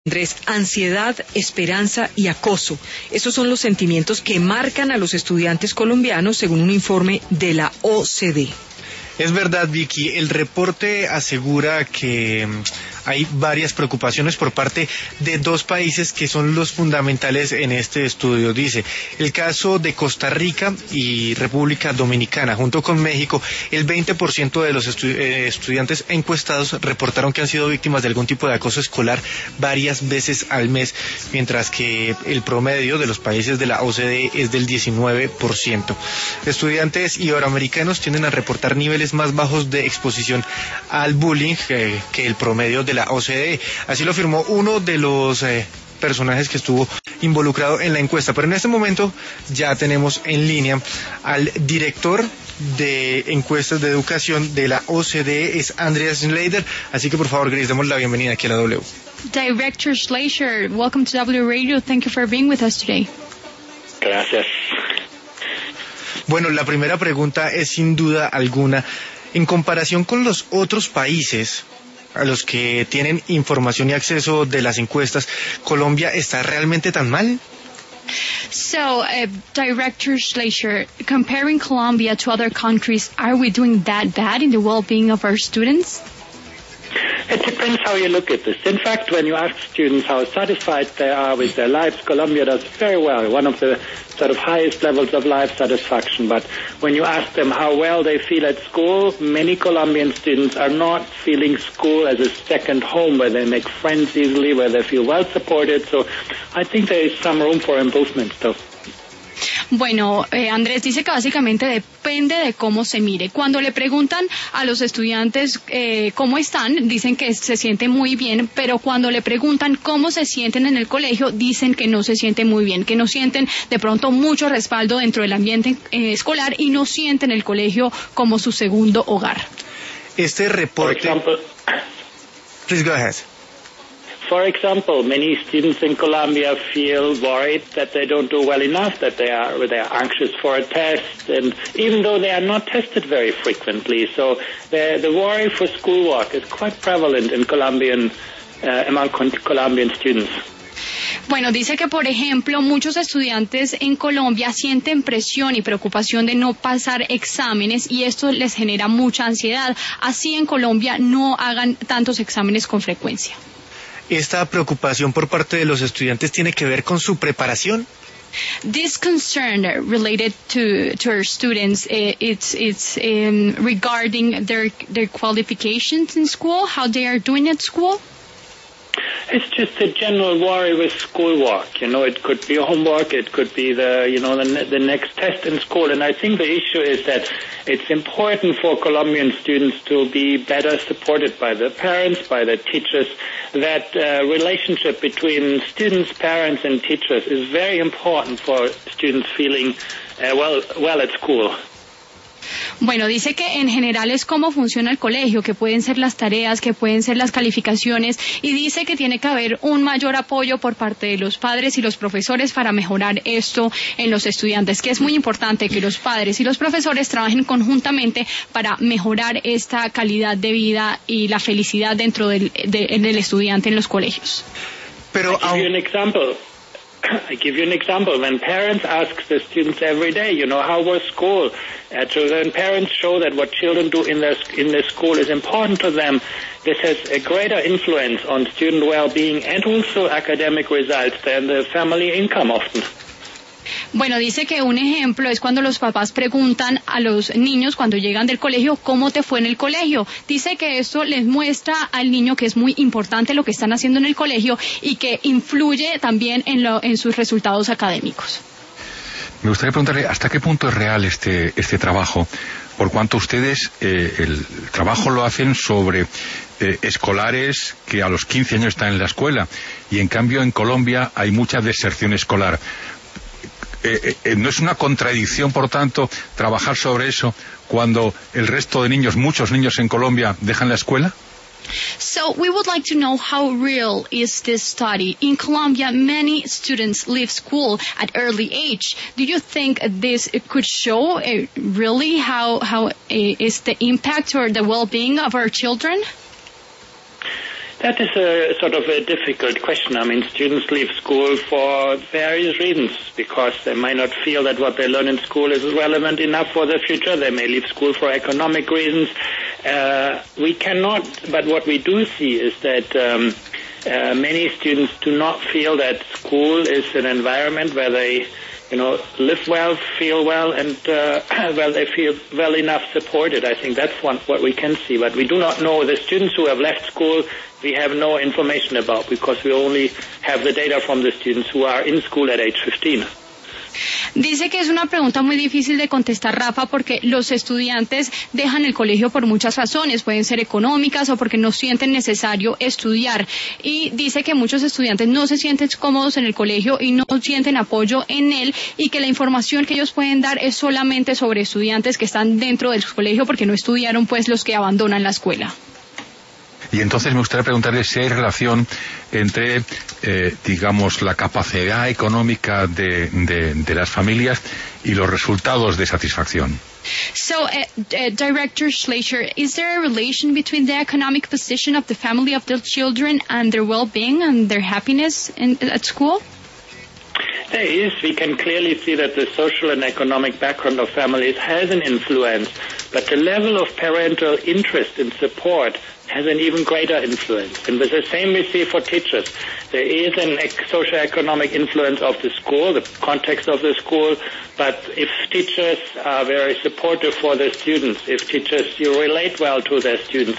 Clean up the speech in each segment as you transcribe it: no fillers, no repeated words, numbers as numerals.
Andrés, ansiedad, esperanza y acoso. Esos son los sentimientos que marcan a los estudiantes colombianos según un informe de la OCDE. Es verdad, Vicky, el reporte asegura que hay varias preocupaciones por parte de dos países que son los fundamentales en este estudio. Dice, el caso de Costa Rica y República Dominicana, junto con México, el 20% de los estudiantes encuestados reportaron que han sido víctimas de algún tipo de acoso escolar varias veces al mes, mientras que el promedio de los países de la OCDE es del 19%. Estudiantes iberoamericanos tienden a reportar niveles más bajos de exposición al bullying que el promedio de la OCDE. Así lo afirmó uno de los personajes que estuvo involucrado en la encuesta. Pero en este momento ya tenemos en línea al director de encuestas de educación de la OCDE, es Andreas Schneider. Así que por favor, Grace, demos la bienvenida aquí a la W. Director Schleicher, welcome to W Radio. Thank you for being with us today. Gracias. Bueno, la primera pregunta es sin duda alguna, en comparación con los otros países a los que tienen información y acceso de las encuestas, ¿Colombia está realmente tan mal? So, Director Schleicher, comparing Colombia to other countries, are we doing that bad in the well-being of our students? It depends how you look at this. In fact, when you ask students how satisfied they are with their lives, Colombia does very well, one of the sort of highest levels of life satisfaction. But when you ask them how well they feel at school, many Colombian students are not feeling school as a second home where they make friends easily, where they feel well supported. So I think there is some room for improvement still. Bueno, Andrés dice que básicamente depende de cómo se mire. Cuando le preguntan a los estudiantes cómo están, dicen que se sienten muy bien, pero cuando le preguntan cómo se sienten en el colegio, dicen que no se sienten muy bien, que no sienten de pronto mucho respaldo dentro del ambiente escolar y no sienten el colegio como su segundo hogar. Este reporte... Please go ahead. For example, many students in Colombia feel worried that they don't do well enough, that they are anxious for a test, and even though they are not tested very frequently. So the worry for schoolwork is quite prevalent in among Colombian students. Bueno, dice que, por ejemplo, muchos estudiantes en Colombia sienten presión y preocupación de no pasar exámenes y esto les genera mucha ansiedad. Así en Colombia no hagan tantos exámenes con frecuencia. ¿Esta preocupación por parte de los estudiantes tiene que ver con su preparación? This concern related to our students, it's regarding their qualifications in school, how they are doing at school. It's just a general worry with schoolwork. You know, it could be homework, it could be the next test in school. And I think the issue is that it's important for Colombian students to be better supported by their parents, by their teachers. That relationship between students, parents, and teachers is very important for students feeling well at school. Bueno, dice que en general es cómo funciona el colegio, que pueden ser las tareas, que pueden ser las calificaciones, y dice que tiene que haber un mayor apoyo por parte de los padres y los profesores para mejorar esto en los estudiantes, que es muy importante que los padres y los profesores trabajen conjuntamente para mejorar esta calidad de vida y la felicidad dentro del estudiante en los colegios. Pero I give you an example. When parents ask the students every day, how was school? When parents show that what children do in their school is important to them, this has a greater influence on student well-being and also academic results than the family income often. Bueno, dice que un ejemplo es cuando los papás preguntan a los niños cuando llegan del colegio, ¿cómo te fue en el colegio? Dice que esto les muestra al niño que es muy importante lo que están haciendo en el colegio y que influye también en sus resultados académicos. Me gustaría preguntarle hasta qué punto es real este trabajo, por cuanto ustedes el trabajo lo hacen sobre escolares que a los 15 años están en la escuela y en cambio en Colombia hay mucha deserción escolar. ¿No es una contradicción, por tanto, trabajar sobre eso cuando el resto de niños, muchos niños en Colombia, dejan la escuela? So we would like to know how real is this study. In Colombia, many students leave school at early age. Do you think this could show really how is the impact or the well-being of our children? That is a sort of a difficult question. I mean, students leave school for various reasons, because they might not feel that what they learn in school is relevant enough for the future. They may leave school for economic reasons. We cannot, but what we do see is that many students do not feel that school is an environment where they live well, feel well, and they feel well enough supported. I think that's what we can see. But we do not know. The students who have left school, we have no information about, because we only have the data from the students who are in school at age 15. Dice que es una pregunta muy difícil de contestar, Rafa, porque los estudiantes dejan el colegio por muchas razones, pueden ser económicas o porque no sienten necesario estudiar. Y dice que muchos estudiantes no se sienten cómodos en el colegio y no sienten apoyo en él, y que la información que ellos pueden dar es solamente sobre estudiantes que están dentro del colegio porque no estudiaron, pues, los que abandonan la escuela. Y entonces me gustaría preguntarle si hay relación entre, digamos, la capacidad económica de las familias y los resultados de satisfacción. So, Director Schleicher, is there a relation between the economic position of the family of the children and their well-being and their happiness at school? There is. We can clearly see that the social and economic background of families has an influence, but the level of parental interest and support has an even greater influence. And with the same we see for teachers. There is an socio-economic influence of the school, the context of the school, but if teachers are very supportive for their students, if teachers relate well to their students,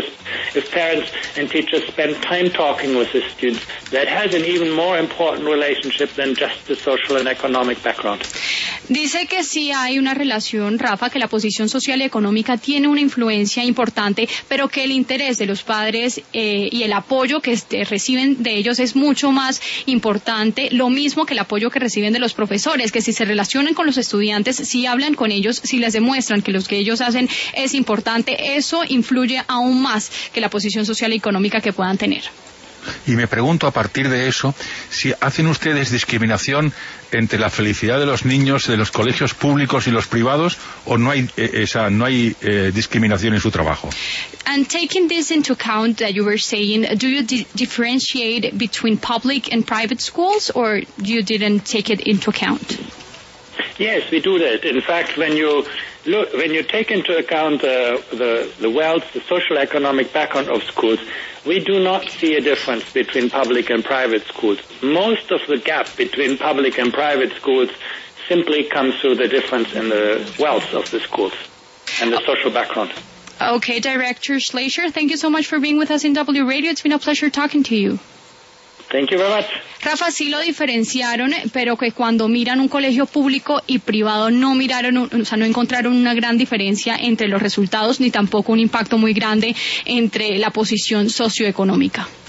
if parents and teachers spend time talking with the students, that has an even more important relationship than just the social and economic background. Dice que sí hay una relación, Rafa, que la posición social y económica tiene una influencia importante, pero que el interés de los padres y el apoyo que reciben de ellos es mucho más importante, lo mismo que el apoyo que reciben de los profesores, que si se relacionan con los estudiantes, si hablan con ellos, si les demuestran que lo que ellos hacen es importante, eso influye aún más que la posición social y económica que puedan tener. Y me pregunto, a partir de eso, si hacen ustedes discriminación entre la felicidad de los niños de los colegios públicos y los privados, o no hay discriminación en su trabajo. And taking this into account that you were saying, do you differentiate between public and private schools, or you didn't take it into account? Yes, we do that. In fact, when you take into account the wealth, the social economic background of schools, we do not see a difference between public and private schools. Most of the gap between public and private schools simply comes through the difference in the wealth of the schools and the social background. Okay, Director Schleicher, thank you so much for being with us in W Radio. It's been a pleasure talking to you. Thank you very much. Rafa, sí lo diferenciaron, pero que cuando miran un colegio público y privado no encontraron una gran diferencia entre los resultados, ni tampoco un impacto muy grande entre la posición socioeconómica.